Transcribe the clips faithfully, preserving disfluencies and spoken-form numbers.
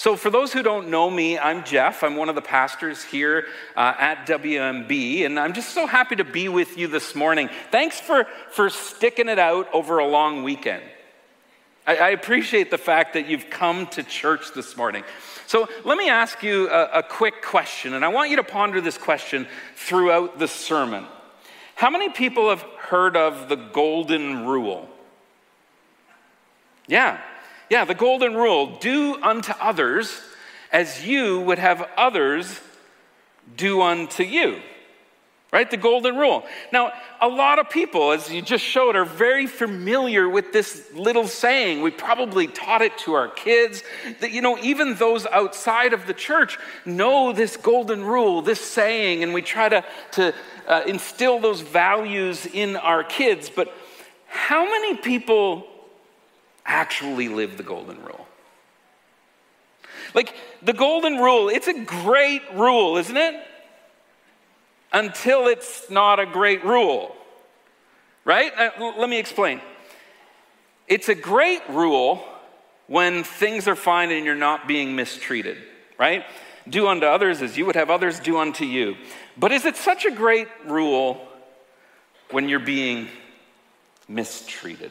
So for those who don't know me, I'm Jeff. I'm one of the pastors here uh, at W M B, and I'm just so happy to be with you this morning. Thanks for, for sticking it out over a long weekend. I, I appreciate the fact that you've come to church this morning. So let me ask you a, a quick question, and I want you to ponder this question throughout the sermon. How many people have heard of the golden rule? Yeah. Yeah, the golden rule, do unto others as you would have others do unto you, right? The golden rule. Now, a lot of people, as you just showed, are very familiar with this little saying. We probably taught it to our kids. That, you know, even those outside of the church know this golden rule, this saying, and we try to, to uh, instill those values in our kids. But how many people actually live the golden rule? Like, the golden rule, it's a great rule, isn't it? Until it's not a great rule, right? Uh, let me explain. It's a great rule when things are fine and you're not being mistreated, right? Do unto others as you would have others do unto you. But is it such a great rule when you're being mistreated?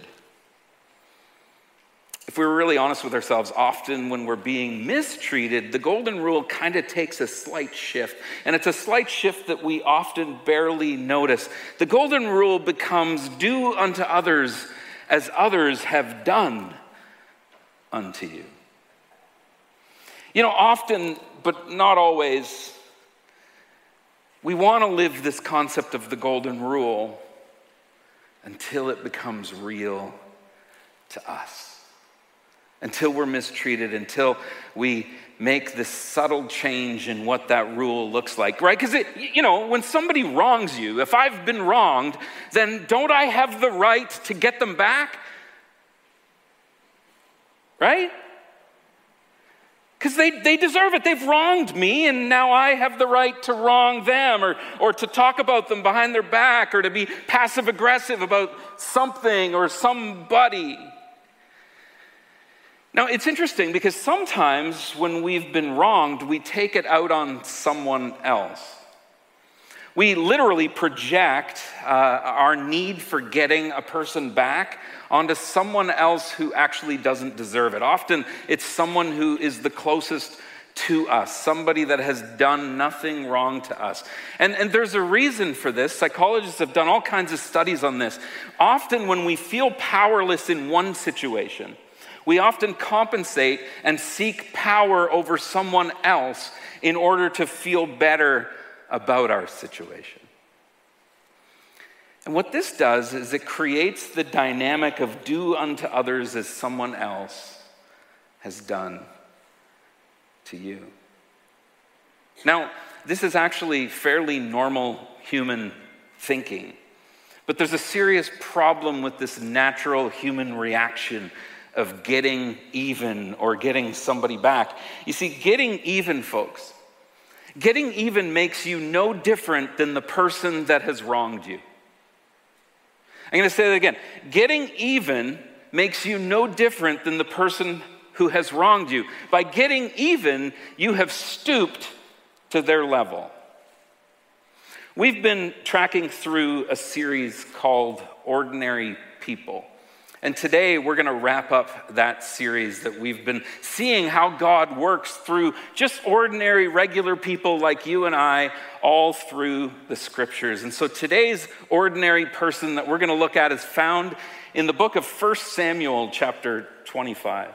If we were really honest with ourselves, often when we're being mistreated, the golden rule kind of takes a slight shift. And it's a slight shift that we often barely notice. The golden rule becomes do unto others as others have done unto you. You know, often, but not always, we want to live this concept of the golden rule until it becomes real to us. Until we're mistreated, until we make this subtle change in what that rule looks like, right? Because, you know, when somebody wrongs you, if I've been wronged, then don't I have the right to get them back? Right? Because they, they deserve it. They've wronged me, and now I have the right to wrong them or, or to talk about them behind their back or to be passive-aggressive about something or somebody. Now, it's interesting because sometimes when we've been wronged, we take it out on someone else. We literally project uh, our need for getting a person back onto someone else who actually doesn't deserve it. Often, it's someone who is the closest to us, somebody that has done nothing wrong to us. And, and there's a reason for this. Psychologists have done all kinds of studies on this. Often, when we feel powerless in one situation, we often compensate and seek power over someone else in order to feel better about our situation. And what this does is it creates the dynamic of do unto others as someone else has done to you. Now, this is actually fairly normal human thinking, but there's a serious problem with this natural human reaction of getting even or getting somebody back. You see, getting even, folks, getting even makes you no different than the person that has wronged you. I'm going to say that again. Getting even makes you no different than the person who has wronged you. By getting even, you have stooped to their level. We've been tracking through a series called Ordinary People. And today we're going to wrap up that series that we've been seeing how God works through just ordinary, regular people like you and I all through the scriptures. And so today's ordinary person that we're going to look at is found in the book of First Samuel chapter twenty-five.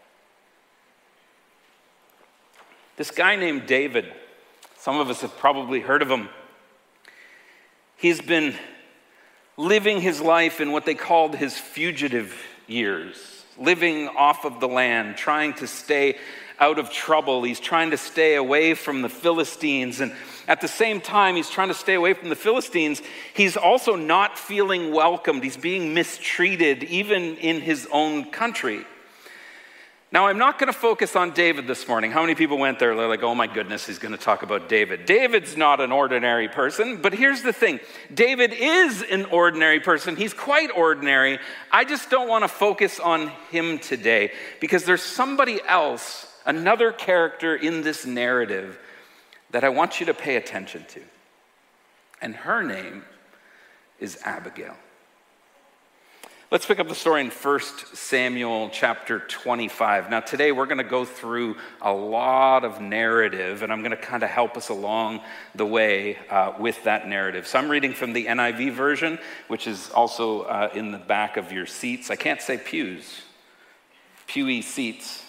This guy named David, some of us have probably heard of him. He's been living his life in what they called his fugitive years, living off of the land, trying to stay out of trouble. He's trying to stay away from the Philistines. And at the same time, he's trying to stay away from the Philistines. He's also not feeling welcomed. He's being mistreated, even in his own country. Now, I'm not going to focus on David this morning. How many people went there? They're like, oh my goodness, he's going to talk about David. David's not an ordinary person, but here's the thing. David is an ordinary person. He's quite ordinary. I just don't want to focus on him today because there's somebody else another character in this narrative that I want you to pay attention to. And her name is Abigail. Let's pick up the story in First Samuel chapter twenty-five. Now today we're going to go through a lot of narrative, and I'm going to kind of help us along the way uh, with that narrative. So I'm reading from the N I V version, which is also uh, in the back of your seats. I can't say pews. Pewy seats.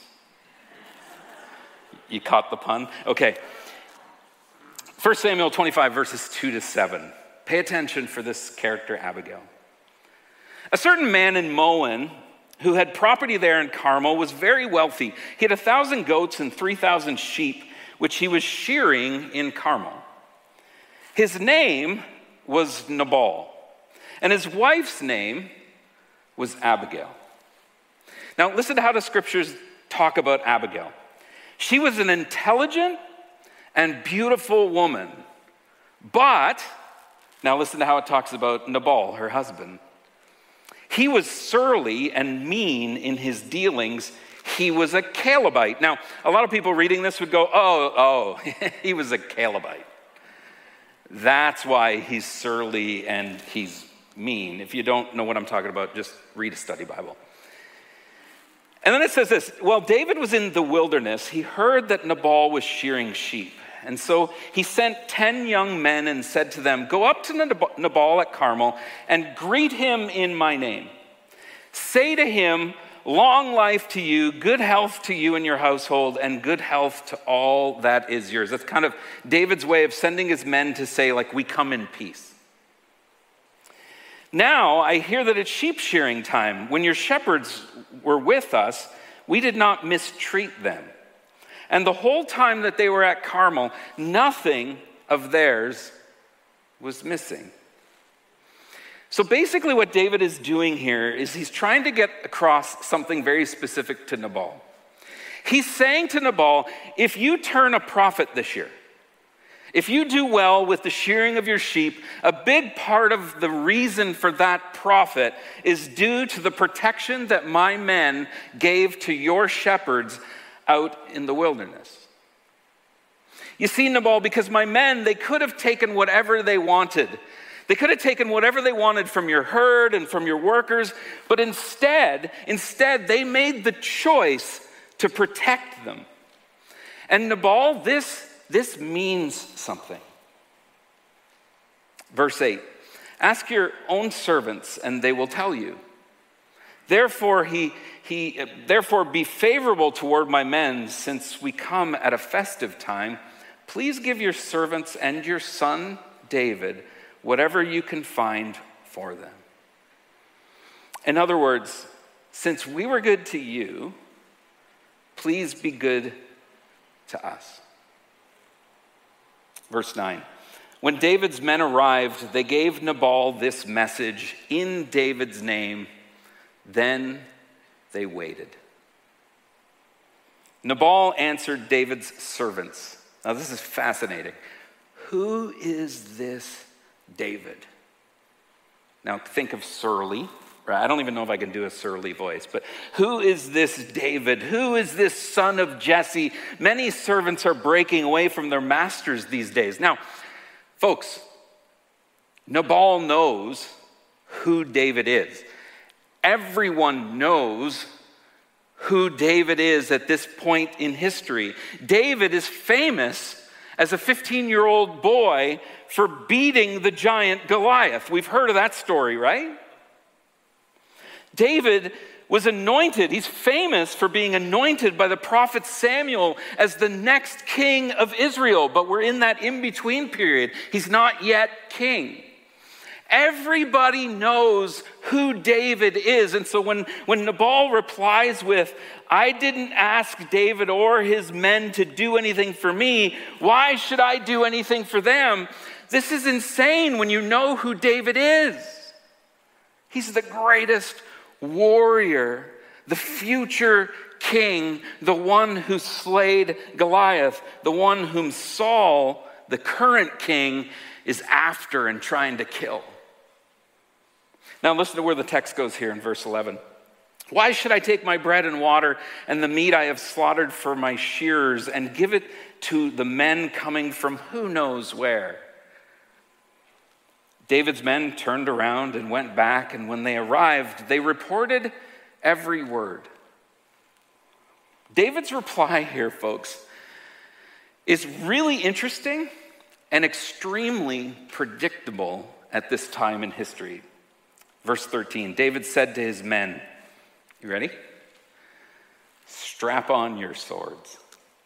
You caught the pun? Okay. First Samuel twenty-five, verses two to seven. Pay attention for this character, Abigail. A certain man in Moab, who had property there in Carmel, was very wealthy. He had a thousand goats and three thousand sheep, which he was shearing in Carmel. His name was Nabal, and his wife's name was Abigail. Now listen to how the scriptures talk about Abigail. She was an intelligent and beautiful woman, but, now listen to how it talks about Nabal, her husband. He was surly and mean in his dealings. He was a Calebite. Now, a lot of people reading this would go, oh, oh, he was a Calebite. That's why he's surly and he's mean. If you don't know what I'm talking about, just read a study Bible. And then it says this, while David was in the wilderness, he heard that Nabal was shearing sheep. And so he sent ten young men and said to them, go up to Nabal at Carmel and greet him in my name. Say to him, long life to you, good health to you and your household, and good health to all that is yours. That's kind of David's way of sending his men to say, like, we come in peace. Now I hear that it's sheep shearing time. When your shepherds were with us, we did not mistreat them. And the whole time that they were at Carmel, nothing of theirs was missing. So basically what David is doing here is he's trying to get across something very specific to Nabal. He's saying to Nabal, if you turn a profit this year, if you do well with the shearing of your sheep, a big part of the reason for that profit is due to the protection that my men gave to your shepherds out in the wilderness. You see, Nabal, because my men, they could have taken whatever they wanted. They could have taken whatever they wanted from your herd and from your workers, but instead, instead they made the choice to protect them. And Nabal, this, this means something. Verse eight, ask your own servants and they will tell you. Therefore, he, he, therefore be favorable toward my men, since we come at a festive time. Please give your servants and your son David whatever you can find for them. In other words, since we were good to you, please be good to us. Verse nine. When David's men arrived, they gave Nabal this message in David's name. Then they waited. Nabal answered David's servants. Now this is fascinating. Who is this David? Now think of surly, right? I don't even know if I can do a surly voice, but who is this David? Who is this son of Jesse? Many servants are breaking away from their masters these days. Now, folks, Nabal knows who David is. Everyone knows who David is at this point in history. David is famous as a fifteen-year-old boy for beating the giant Goliath. We've heard of that story, right? David was anointed. He's famous for being anointed by the prophet Samuel as the next king of Israel, but we're in that in-between period. He's not yet king. Everybody knows who David is. And so when, when Nabal replies with, I didn't ask David or his men to do anything for me, why should I do anything for them? This is insane when you know who David is. He's the greatest warrior, the future king, the one who slayed Goliath, the one whom Saul, the current king, is after and trying to kill. Now listen to where the text goes here in verse eleven. Why should I take my bread and water and the meat I have slaughtered for my shearers and give it to the men coming from who knows where? David's men turned around and went back, and when they arrived, they reported every word. David's reply here, folks, is really interesting and extremely predictable at this time in history. Verse thirteen, David said to his men, you ready? Strap on your swords.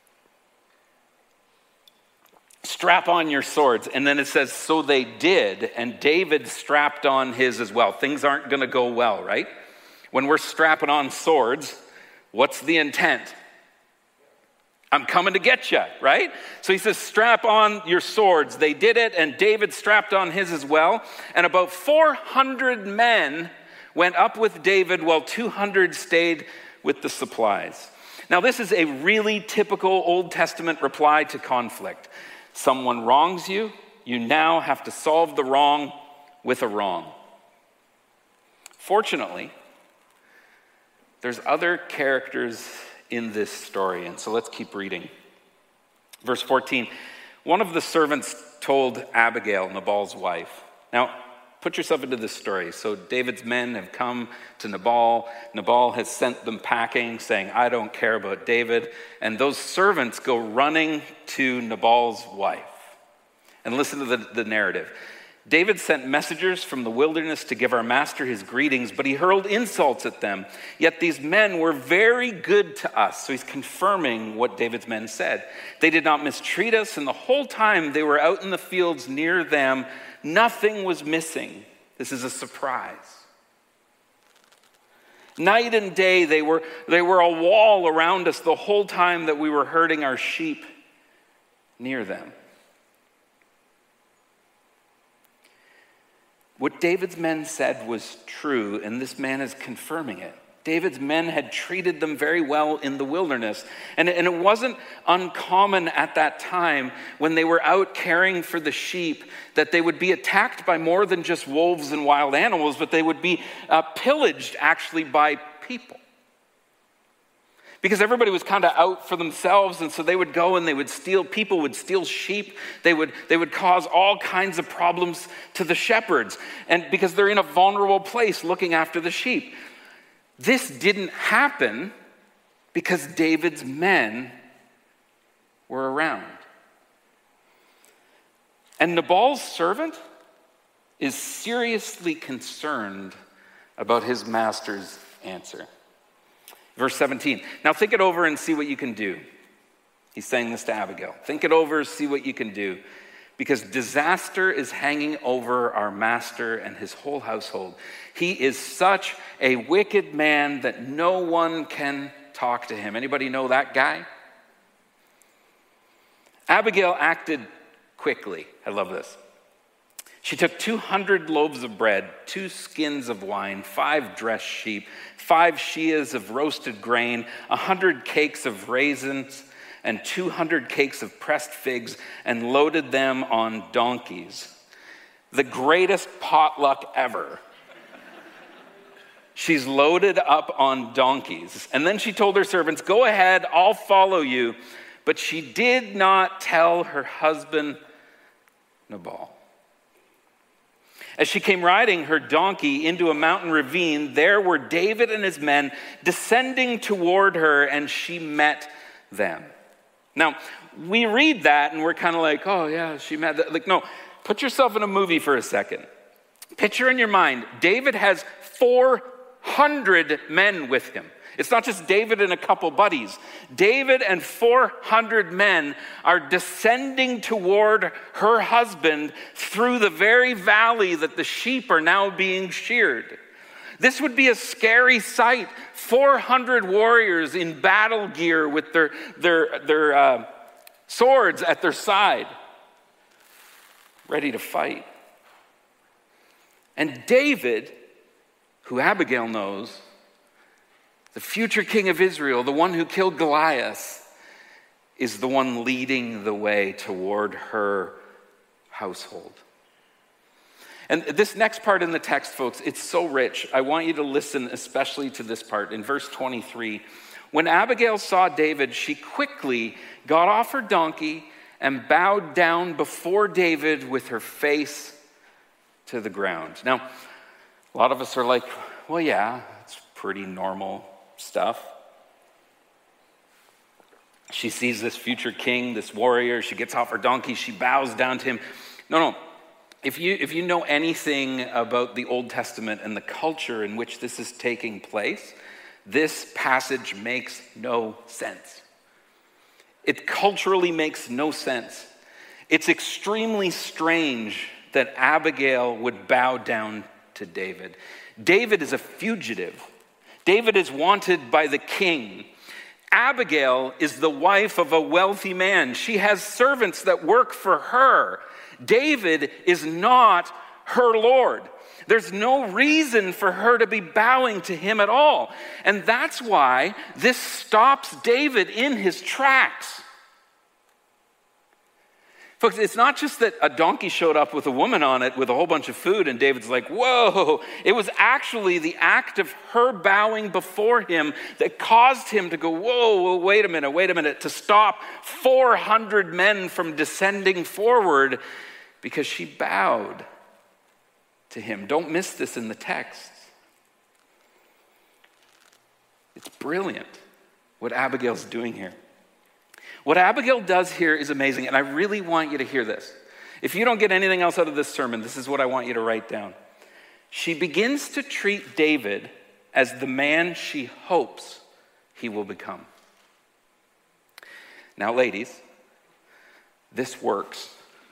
Strap on your swords. And then it says, so they did, and David strapped on his as well. Things aren't going to go well, right? When we're strapping on swords, what's the intent? I'm coming to get you, right? So he says, strap on your swords. They did it, and David strapped on his as well. And about four hundred men went up with David while two hundred stayed with the supplies. Now, this is a really typical Old Testament reply to conflict. Someone wrongs you, you now have to solve the wrong with a wrong. Fortunately, there's other characters in this story, and so let's keep reading. Verse fourteen, one of the servants told Abigail, Nabal's wife. Now, put yourself into this story. So David's men have come to Nabal. Nabal has sent them packing, saying, I don't care about David. And those servants go running to Nabal's wife. And listen to the, the narrative. David sent messengers from the wilderness to give our master his greetings, but he hurled insults at them. Yet these men were very good to us. So he's confirming what David's men said. They did not mistreat us, and the whole time they were out in the fields near them, nothing was missing. This is a surprise. Night and day, they were, they were a wall around us the whole time that we were herding our sheep near them. What David's men said was true, and this man is confirming it. David's men had treated them very well in the wilderness. And, and it wasn't uncommon at that time when they were out caring for the sheep that they would be attacked by more than just wolves and wild animals, but they would be uh, pillaged actually by people. Because everybody was kind of out for themselves, and so they would go and they would steal, people would steal sheep. They would, they would cause all kinds of problems to the shepherds, and because they're in a vulnerable place looking after the sheep. This didn't happen because David's men were around. And Nabal's servant is seriously concerned about his master's answer. Verse seventeen, now think it over and see what you can do. He's saying this to Abigail. Think it over, see what you can do. Because disaster is hanging over our master and his whole household. He is such a wicked man that no one can talk to him. Anybody know that guy? Abigail acted quickly. I love this. She took two hundred loaves of bread, two skins of wine, five dressed sheep, five sheas of roasted grain, one hundred cakes of raisins, and two hundred cakes of pressed figs, and loaded them on donkeys. The greatest potluck ever. She's loaded up on donkeys. And then she told her servants, go ahead, I'll follow you. But she did not tell her husband, Nabal. As she came riding her donkey into a mountain ravine, there were David and his men descending toward her, and she met them. Now, we read that and we're kind of like, oh yeah, she met that. Like, no, put yourself in a movie for a second. Picture in your mind, David has four hundred men with him. It's not just David and a couple buddies. David and four hundred men are descending toward her husband through the very valley that the sheep are now being sheared. This would be a scary sight. four hundred warriors in battle gear with their, their, their uh, swords at their side, ready to fight. And David, who Abigail knows, the future king of Israel, the one who killed Goliath, is the one leading the way toward her household. And this next part in the text, folks, it's so rich. I want you to listen especially to this part. In verse twenty-three, when Abigail saw David, she quickly got off her donkey and bowed down before David with her face to the ground. Now, a lot of us are like, well, yeah, it's pretty normal stuff. She sees this future king, this warrior. She gets off her donkey. She bows down to him. No, no. If you, if you know anything about the Old Testament and the culture in which this is taking place, this passage makes no sense. It culturally makes no sense. It's extremely strange that Abigail would bow down to David. David is a fugitive. David is wanted by the king. Abigail is the wife of a wealthy man. She has servants that work for her. David is not her Lord. There's no reason for her to be bowing to him at all. And that's why this stops David in his tracks. Folks, it's not just that a donkey showed up with a woman on it with a whole bunch of food and David's like, whoa. It was actually the act of her bowing before him that caused him to go, whoa, whoa, wait a minute, wait a minute, to stop four hundred men from descending forward because she bowed to him. Don't miss this in the text. It's brilliant what Abigail's doing here. What Abigail does here is amazing, and I really want you to hear this. If you don't get anything else out of this sermon, this is what I want you to write down. She begins to treat David as the man she hopes he will become. Now, ladies, this works.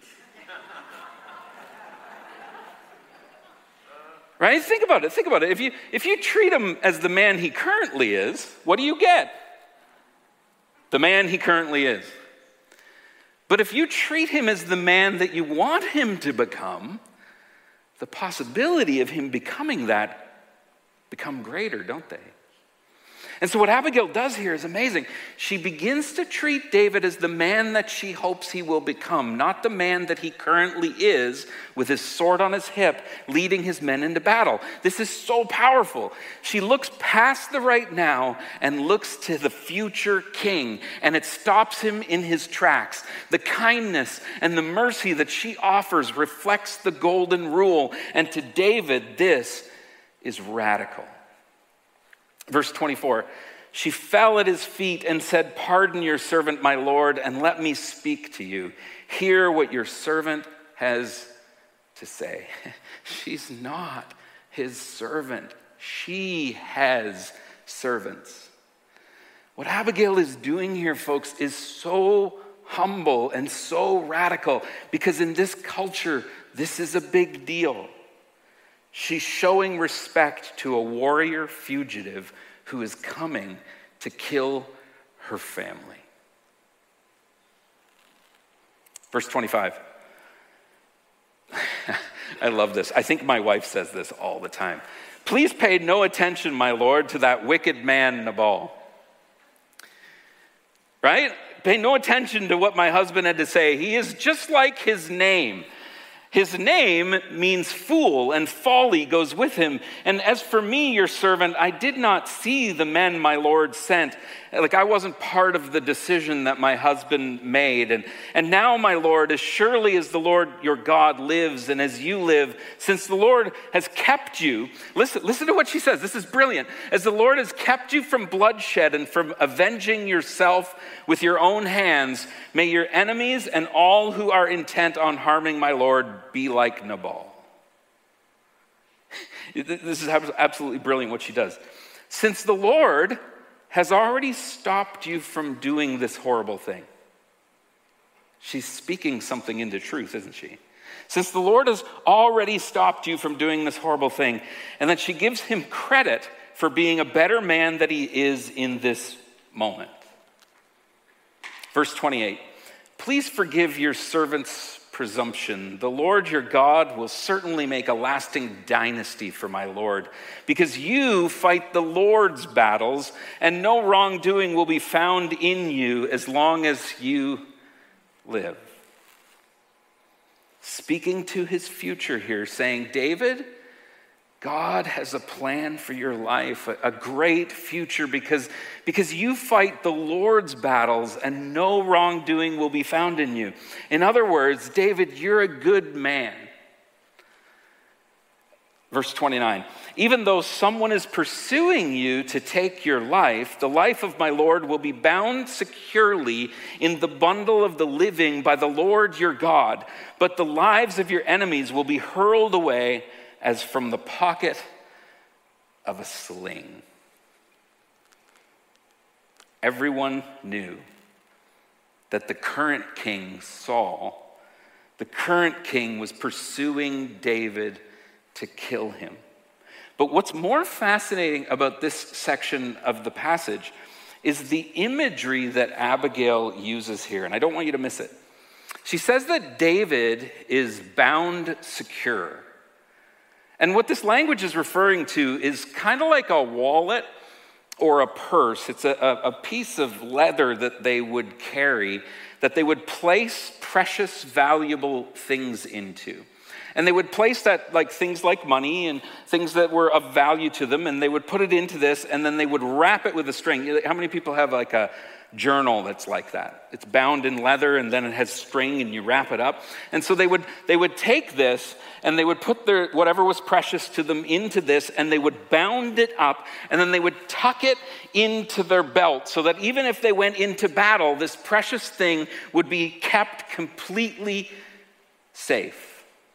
Right? Think about it. Think about it. If you, if you treat him as the man he currently is, what do you get? The man he currently is. But if you treat him as the man that you want him to become, the possibility of him becoming that become greater, don't they? And so what Abigail does here is amazing. She begins to treat David as the man that she hopes he will become, not the man that he currently is with his sword on his hip, leading his men into battle. This is so powerful. She looks past the right now and looks to the future king, and it stops him in his tracks. The kindness and the mercy that she offers reflects the golden rule, and to David, this is radical. Verse twenty-four, she fell at his feet and said, "Pardon your servant, my lord, and let me speak to you. Hear what your servant has to say." She's not his servant. She has servants. What Abigail is doing here, folks, is so humble and so radical because in this culture, this is a big deal. She's showing respect to a warrior fugitive who is coming to kill her family. Verse twenty-five. I love this. I think my wife says this all the time. "Please pay no attention, my lord, to that wicked man Nabal." Right? Pay no attention to what my husband had to say. He is just like his name. His name means fool, and folly goes with him. And as for me, your servant, I did not see the men my Lord sent. Like I wasn't part of the decision that my husband made. And, and now, my Lord, as surely as the Lord your God lives and as you live, since the Lord has kept you, listen, listen to what she says. This is brilliant. As the Lord has kept you from bloodshed and from avenging yourself with your own hands, may your enemies and all who are intent on harming my Lord be like Nabal. This is absolutely brilliant what she does. Since the Lord has already stopped you from doing this horrible thing. She's speaking something into truth, isn't she? Since the Lord has already stopped you from doing this horrible thing, and that she gives him credit for being a better man than he is in this moment. Verse twenty-eight, "Please forgive your servant's presumption. The Lord your God will certainly make a lasting dynasty for my Lord, because you fight the Lord's battles, and no wrongdoing will be found in you as long as you live." speaking to his future here, saying, David, God has a plan for your life, a, a great future, because, because you fight the Lord's battles and no wrongdoing will be found in you. In other words, David, you're a good man. Verse twenty-nine, even though someone is pursuing you to take your life, the life of my Lord will be bound securely in the bundle of the living by the Lord your God, but the lives of your enemies will be hurled away as from the pocket of a sling. Everyone knew that the current king, Saul, the current king was pursuing David to kill him. But what's more fascinating about this section of the passage is the imagery that Abigail uses here, and I don't want you to miss it. She says that David is bound secure. And what this language is referring to is kind of like a wallet or a purse. It's a, a piece of leather that they would carry, that they would place precious, valuable things into. And they would place that, like things like money and things that were of value to them, and they would put it into this, and then they would wrap it with a string. How many people have like a journal that's like that? It's bound in leather, and then it has string, and you wrap it up. And so they would they would take this, and they would put their whatever was precious to them into this, and they would bound it up, and then they would tuck it into their belt, so that even if they went into battle, this precious thing would be kept completely safe.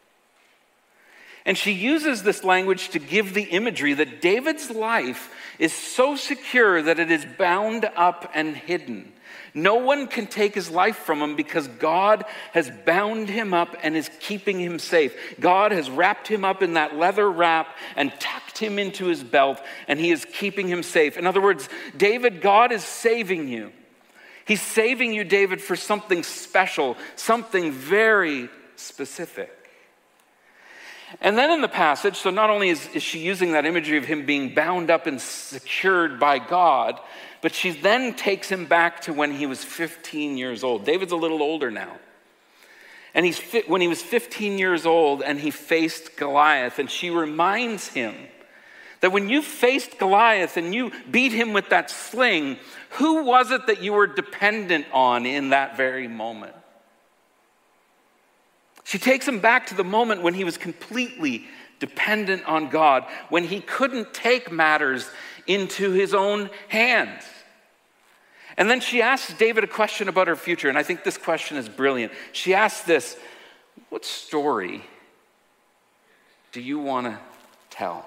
And she uses this language to give the imagery that David's life is so secure that it is bound up and hidden. No one can take his life from him because God has bound him up and is keeping him safe. God has wrapped him up in that leather wrap and tucked him into his belt, and he is keeping him safe. In other words, David, God is saving you. He's saving you, David, for something special, something very specific. And then in the passage, so not only is, is she using that imagery of him being bound up and secured by God, but she then takes him back to when he was fifteen years old. David's a little older now. And he's when he was fifteen years old and he faced Goliath, and she reminds him that when you faced Goliath and you beat him with that sling, who was it that you were dependent on in that very moment? She takes him back to the moment when he was completely dependent on God, when he couldn't take matters into his own hands. And then she asks David a question about her future, and I think this question is brilliant. She asks this, what story do you want to tell?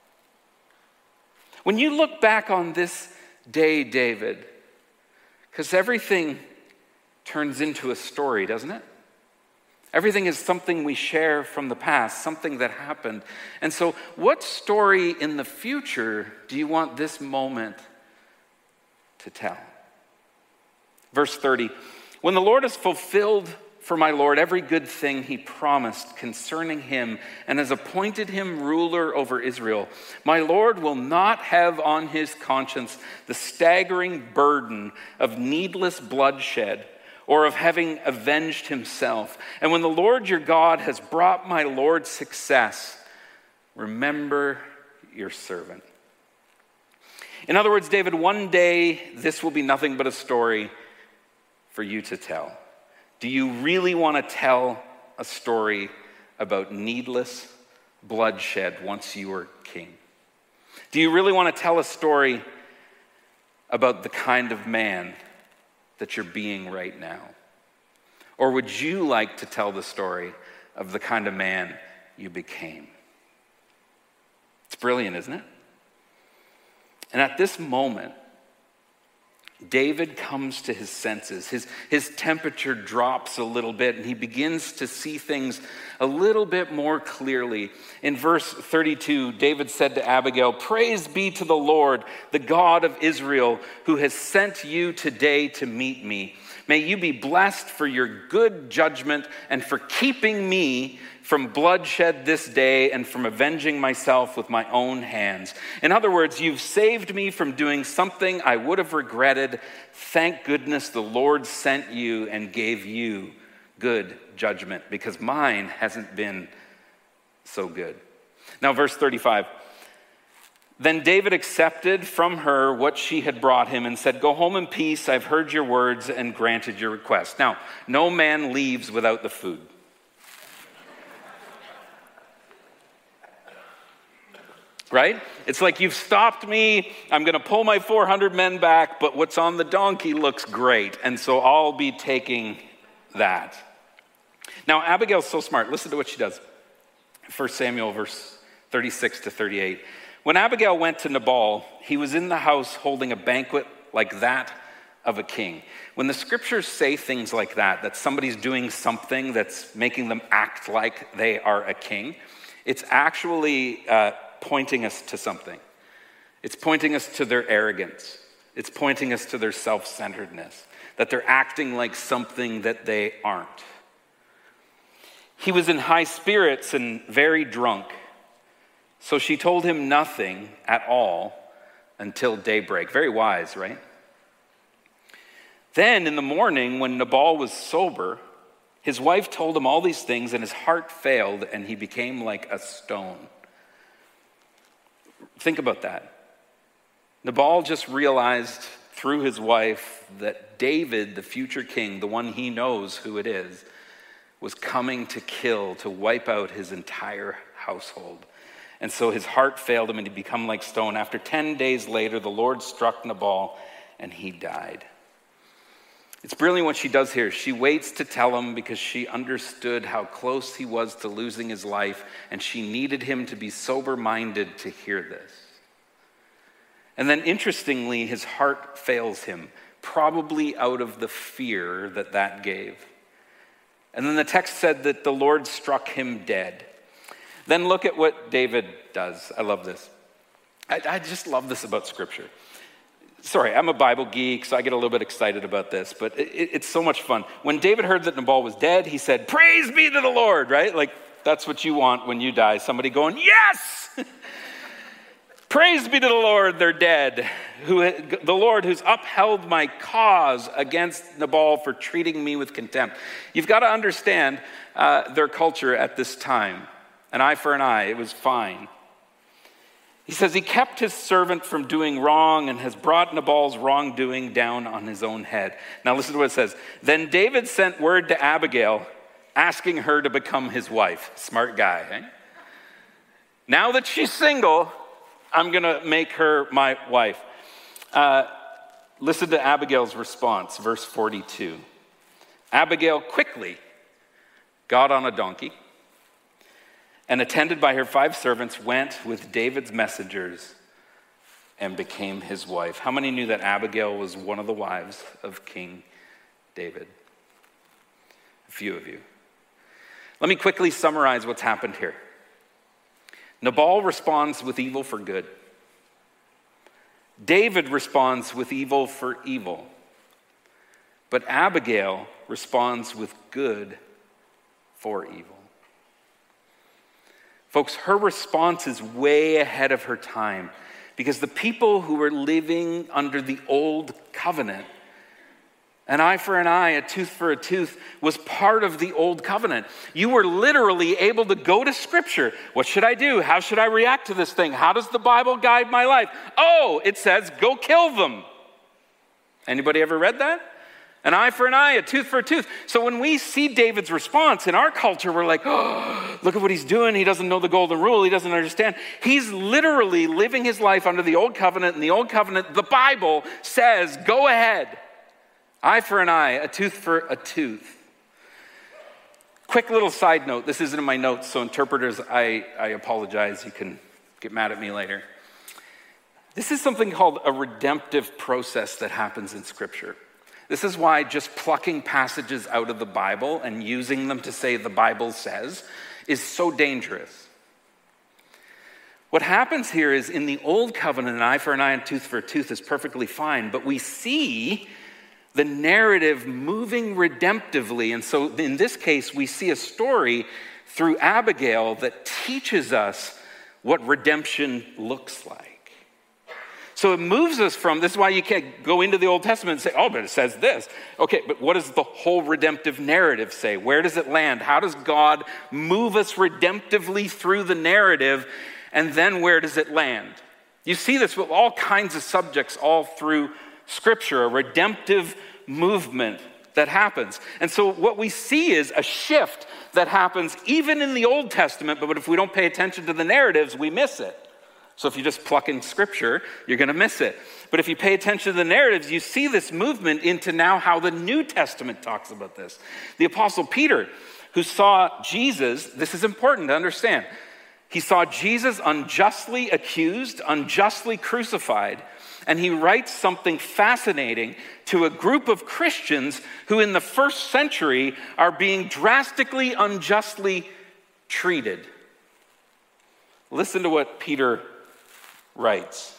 When you look back on this day, David, because everything turns into a story, doesn't it? Everything is something we share from the past, something that happened. And so what story in the future do you want this moment to tell? Verse thirty, when the Lord has fulfilled for my Lord every good thing he promised concerning him and has appointed him ruler over Israel, my Lord will not have on his conscience the staggering burden of needless bloodshed or of having avenged himself. And when the Lord your God has brought my Lord success, remember your servant. In other words, David, one day this will be nothing but a story for you to tell. Do you really want to tell a story about needless bloodshed once you were king? Do you really want to tell a story about the kind of man that you're being right now? Or would you like to tell the story of the kind of man you became? It's brilliant, isn't it? And at this moment, David comes to his senses. His, his temperature drops a little bit, and he begins to see things a little bit more clearly. In verse thirty-two, David said to Abigail, "Praise be to the Lord, the God of Israel, who has sent you today to meet me. May you be blessed for your good judgment and for keeping me from bloodshed this day and from avenging myself with my own hands." In other words, you've saved me from doing something I would have regretted. Thank goodness the Lord sent you and gave you good judgment, because mine hasn't been so good. Now, verse thirty-five. Then David accepted from her what she had brought him and said, "Go home in peace. I've heard your words and granted your request." Now, no man leaves without the food. Right? It's like, you've stopped me. I'm going to pull my four hundred men back, but what's on the donkey looks great. And so I'll be taking that. Now, Abigail's so smart. Listen to what she does. First Samuel, verse thirty-six to thirty-eight. When Abigail went to Nabal, he was in the house holding a banquet like that of a king. When the scriptures say things like that, that somebody's doing something that's making them act like they are a king, it's actually uh, pointing us to something. It's pointing us to their arrogance. It's pointing us to their self-centeredness, that they're acting like something that they aren't. He was in high spirits and very drunk. So she told him nothing at all until daybreak. Very wise, right? Then in the morning, when Nabal was sober, his wife told him all these things, and his heart failed, and he became like a stone. Think about that. Nabal just realized through his wife that David, the future king, the one he knows who it is, was coming to kill, to wipe out his entire household. And so his heart failed him and he became like stone. After ten days later, the Lord struck Nabal and he died. It's brilliant what she does here. She waits to tell him because she understood how close he was to losing his life, and she needed him to be sober-minded to hear this. And then interestingly, his heart fails him, probably out of the fear that that gave. And then the text said that the Lord struck him dead. Then look at what David does. I love this. I, I just love this about Scripture. Sorry, I'm a Bible geek, so I get a little bit excited about this, but it, it's so much fun. When David heard that Nabal was dead, he said, "Praise be to the Lord," right? Like, that's what you want when you die. Somebody going, "Yes! Praise be to the Lord, they're dead. Who, the Lord who's upheld my cause against Nabal for treating me with contempt." You've got to understand uh, their culture at this time. An eye for an eye, it was fine. He says he kept his servant from doing wrong and has brought Nabal's wrongdoing down on his own head. Now listen to what it says. Then David sent word to Abigail asking her to become his wife. Smart guy, eh? Now that she's single, I'm going to make her my wife. Uh, listen to Abigail's response, verse forty-two. Abigail quickly got on a donkey and, attended by her five servants, went with David's messengers and became his wife. How many knew that Abigail was one of the wives of King David? A few of you. Let me quickly summarize what's happened here. Nabal responds with evil for good. David responds with evil for evil. But Abigail responds with good for evil. Folks, her response is way ahead of her time, because the people who were living under the old covenant, an eye for an eye, a tooth for a tooth, was part of the old covenant. You were literally able to go to Scripture. What should I do? How should I react to this thing? How does the Bible guide my life? Oh, it says, go kill them. Anybody ever read that? An eye for an eye, a tooth for a tooth. So when we see David's response in our culture, we're like, oh, look at what he's doing. He doesn't know the golden rule. He doesn't understand. He's literally living his life under the old covenant. And the old covenant, the Bible says, go ahead. Eye for an eye, a tooth for a tooth. Quick little side note. This isn't in my notes, so interpreters, I, I apologize. You can get mad at me later. This is something called a redemptive process that happens in Scripture. This is why just plucking passages out of the Bible and using them to say the Bible says is so dangerous. What happens here is, in the old covenant, an eye for an eye and tooth for a tooth is perfectly fine, but we see the narrative moving redemptively. And so in this case, we see a story through Abigail that teaches us what redemption looks like. So it moves us from, this is why you can't go into the Old Testament and say, oh, but it says this. Okay, but what does the whole redemptive narrative say? Where does it land? How does God move us redemptively through the narrative? And then where does it land? You see this with all kinds of subjects all through Scripture, a redemptive movement that happens. And so what we see is a shift that happens even in the Old Testament, but if we don't pay attention to the narratives, we miss it. So if you just pluck in Scripture, you're going to miss it. But if you pay attention to the narratives, you see this movement into now how the New Testament talks about this. The Apostle Peter, who saw Jesus, this is important to understand, he saw Jesus unjustly accused, unjustly crucified, and he writes something fascinating to a group of Christians who in the first century are being drastically unjustly treated. Listen to what Peter writes.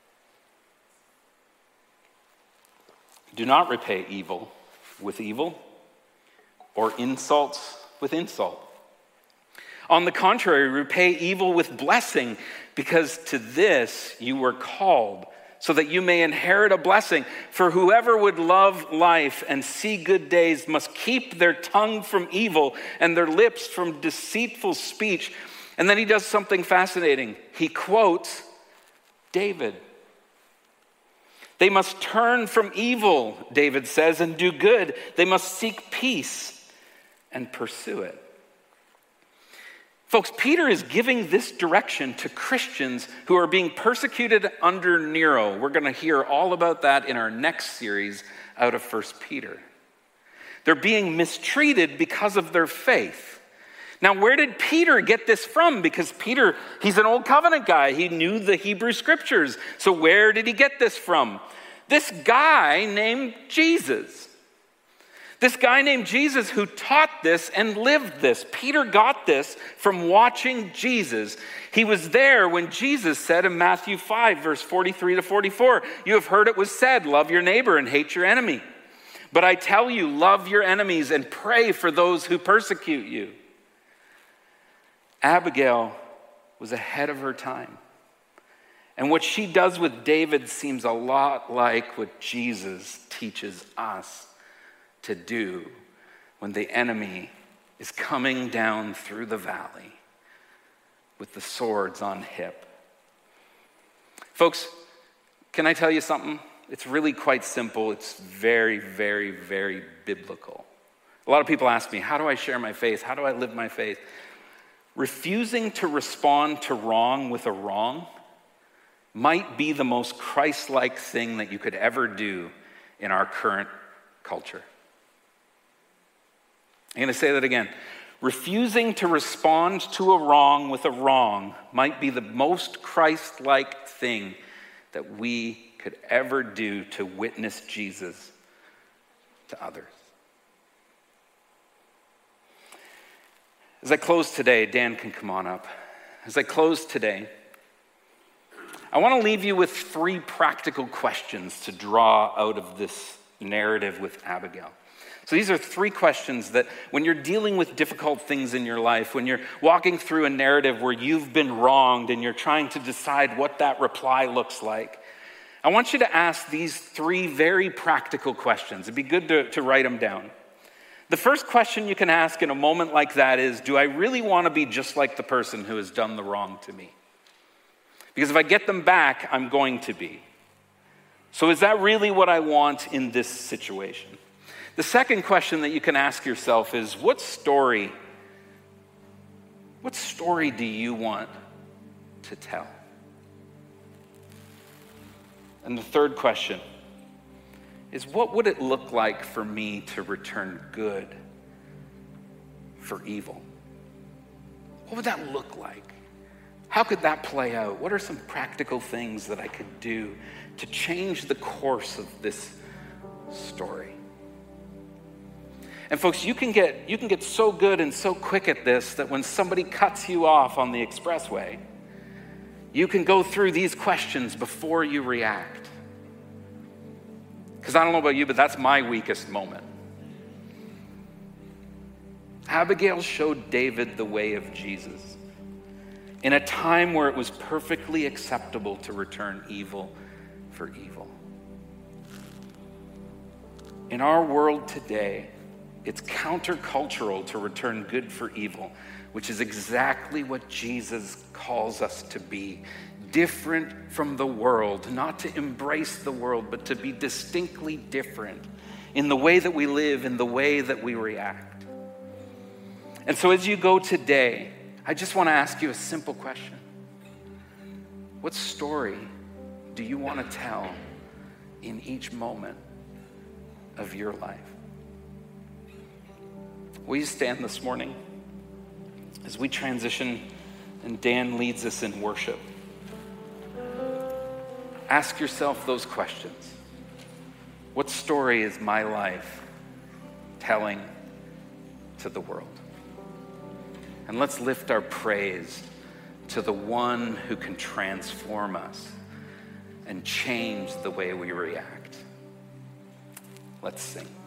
Do not repay evil with evil or insults with insult. On the contrary, repay evil with blessing, because to this you were called, so that you may inherit a blessing. For whoever would love life and see good days must keep their tongue from evil and their lips from deceitful speech. And then he does something fascinating. He quotes David. They must turn from evil, David says, and do good. They must seek peace and pursue it. Folks, Peter is giving this direction to Christians who are being persecuted under Nero. We're going to hear all about that in our next series out of First Peter. They're being mistreated because of their faith. Now, where did Peter get this from? Because Peter, he's an old covenant guy. He knew the Hebrew scriptures. So where did he get this from? This guy named Jesus. This guy named Jesus who taught this and lived this. Peter got this from watching Jesus. He was there when Jesus said in Matthew five, verse forty-three to forty-four, you have heard it was said, love your neighbor and hate your enemy. But I tell you, love your enemies and pray for those who persecute you. Abigail was ahead of her time. And what she does with David seems a lot like what Jesus teaches us to do when the enemy is coming down through the valley with the swords on hip. Folks, can I tell you something? It's really quite simple. It's very, very, very biblical. A lot of people ask me, how do I share my faith? How do I live my faith? Refusing to respond to wrong with a wrong might be the most Christ-like thing that you could ever do in our current culture. I'm going to say that again. Refusing to respond to a wrong with a wrong might be the most Christ-like thing that we could ever do to witness Jesus to others. As I close today, Dan can come on up. As I close today, I want to leave you with three practical questions to draw out of this narrative with Abigail. So these are three questions that when you're dealing with difficult things in your life, when you're walking through a narrative where you've been wronged and you're trying to decide what that reply looks like, I want you to ask these three very practical questions. It'd be good to, to write them down. The first question you can ask in a moment like that is, do I really want to be just like the person who has done the wrong to me? Because if I get them back, I'm going to be. So is that really what I want in this situation? The second question that you can ask yourself is, what story, what story do you want to tell? And the third question is, what would it look like for me to return good for evil? What would that look like? How could that play out? What are some practical things that I could do to change the course of this story? And folks, you can get you can get so good and so quick at this that when somebody cuts you off on the expressway, you can go through these questions before you react. Because I don't know about you, but that's my weakest moment. Abigail showed David the way of Jesus in a time where it was perfectly acceptable to return evil for evil. In our world today, it's countercultural to return good for evil, which is exactly what Jesus calls us to be. Different from the world, not to embrace the world, but to be distinctly different in the way that we live, in the way that we react. And so as you go today, I just want to ask you a simple question. What story do you want to tell in each moment of your life? Will you stand this morning as we transition and Dan leads us in worship? Ask yourself those questions. What story is my life telling to the world? And let's lift our praise to the one who can transform us and change the way we react. Let's sing.